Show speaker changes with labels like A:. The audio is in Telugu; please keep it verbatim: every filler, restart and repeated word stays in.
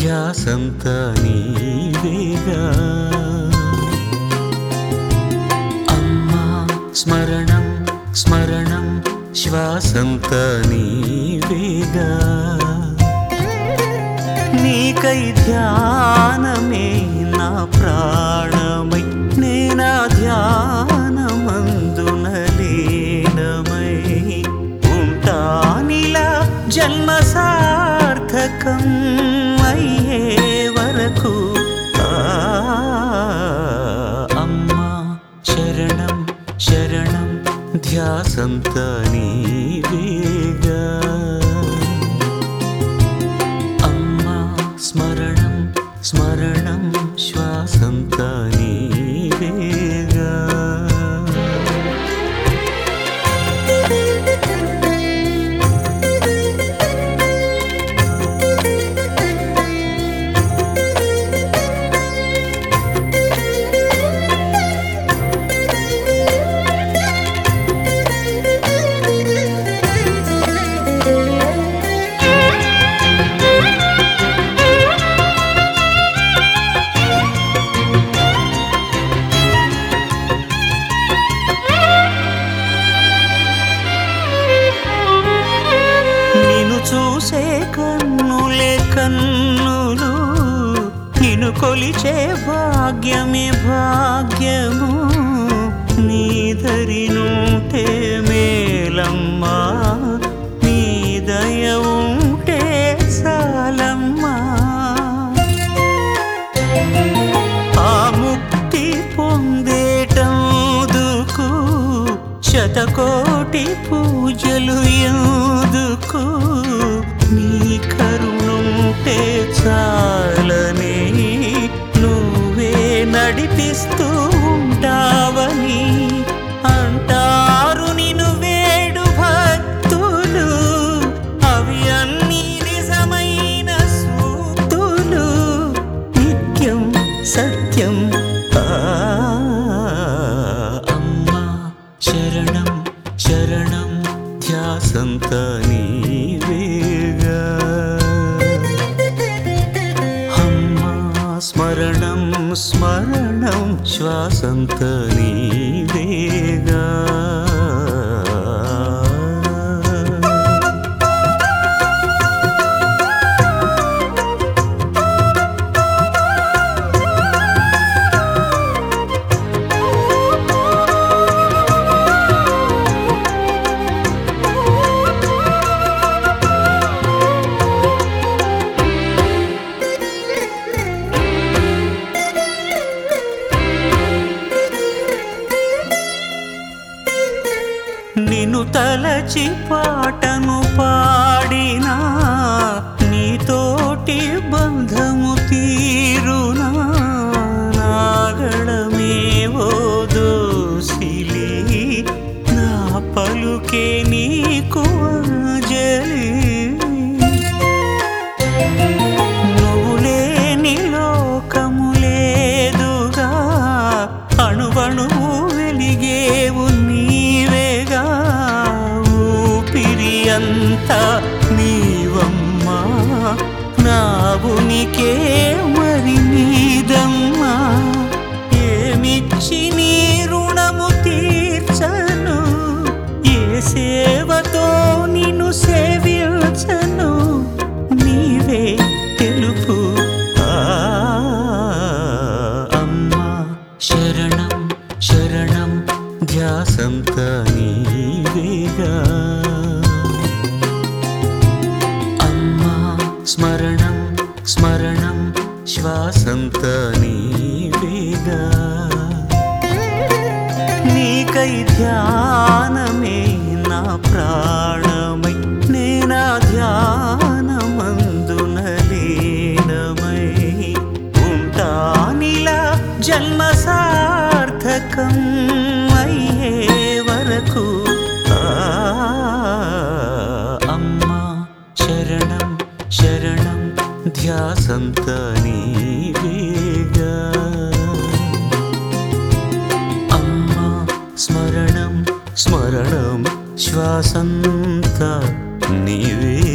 A: ధ్యాసంతా నీవేగా అమ్మా స్మరణం స్మరణం శ్వాసంతా నీవేగా నీకై ధ్యానమే నా ప్రాణమై నేనా ధ్యానమందున లీనమై ఉంటానిలా జన్మ సార్థకం అయ్యే వరకు అమ్మా శరణం శరణం ధ్యాసంతా నీవేగా అమ్మా స్మరణం స్మరణం శ్వాసంతా నీవేగా చూసే కన్నులే కన్నులు నిన్ను కొలిచే భాగ్యమే భాగ్యము నీ దరినుంటే మేలమ్మా నీ దయ ఉంటే చాలమ్మా ఆ ముక్తి పొందేటందుకు శతకోటి పూజలు ఎందుకు నీ కరుణుంటే చాలని నువ్వే నడిపిస్తూ ఉంటావని అంటారు నిన్ను వేడు భక్తులు అవి అన్నీ నిజమైన సూక్తులు నిత్యం సత్యం అమ్మా శరణం శరణం ధ్యాసంతా నీవేగా అమ్మా స్మరణం స్మరణం శ్వాసంతా నీవేగా నిన్ను తలచి పాటను పాడినా నీతోటి బంధము తీరునా నాగడమేవో దోసిలి నా పలుకే నీకు అంజలి నువ్వు లేని లోకము లేదుగా అణువణువు వెలిగేవు నీవేగా ఊపిరి అంతా నీవమ్మా నా ఉనికే మరి నీదమ్మా ఏమిచ్చి నీ రుణము తీర్చను ఏ సేవతో నిన్ను సేవించను నీవే తెలుపు అమ్మా శరణం శరణం ధ్యాసంతా నీవేగా అమ్మా స్మరణం స్మరణం శ్వాసంతా నీవేగా నీకై ధ్యానమే నా ప్రాణమై నేనా ధ్యానమందున లీనమై ఉంటానిలా జన్మ సార్థకం అయ్యే వరకు అమ్మా శరణం శరణం ధ్యాసంతా నీవేగా అమ్మా స్మరణం స్మరణం శ్వాసంతా నీవే